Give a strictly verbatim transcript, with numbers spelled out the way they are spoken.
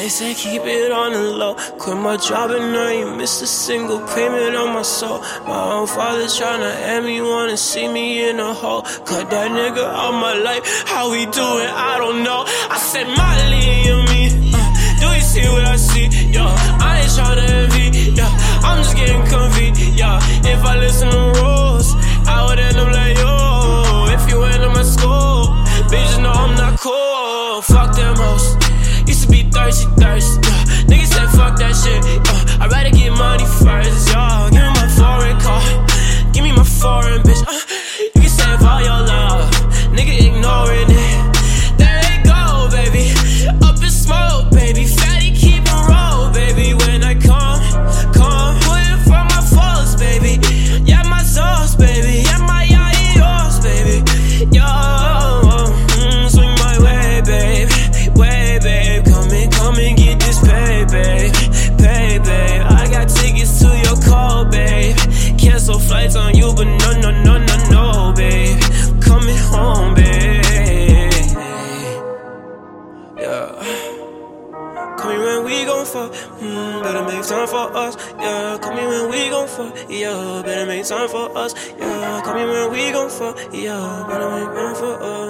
They say keep it on the low. Quit my job and I ain't missed a single payment on my soul. My own father tryna have me, wanna see me in a hole. Cut that nigga out my life, how we do it, I don't know. I said Molly and me, uh, do you see what I see? Yo, I ain't tryna envy, yeah, I'm just getting comfy, yeah. If I listen to rules, I would end up like yo. If you end up my school, bitches know I'm not cool. Fuck them hoes, used to be thirsty, thirsty, yeah. Niggas said fuck that shit, uh, I'd rather get money first, yeah. Give me my foreign car, give me my foreign bitch, uh, you can save all your love, nigga ignoring it. There they go, baby, up in smoke, baby. Fatty keep it roll, baby. When I come, come, put it for my foes, baby. Yeah, my sauce, baby. Yeah, my yours, baby. Yo, mm, swing my way, babe, way, babe. Come and come and get this pay, babe, pay, babe. I got tickets to your call, babe. Cancel flights on you, but no, no, no, no, no, babe. Coming home, babe. Yeah. Call me when we gon' fuck, mm, better make time for us. Yeah, call me when we gon' fuck. Yeah, better make time for us. Yeah, call me when we gon' fuck. Yeah, better make time for us.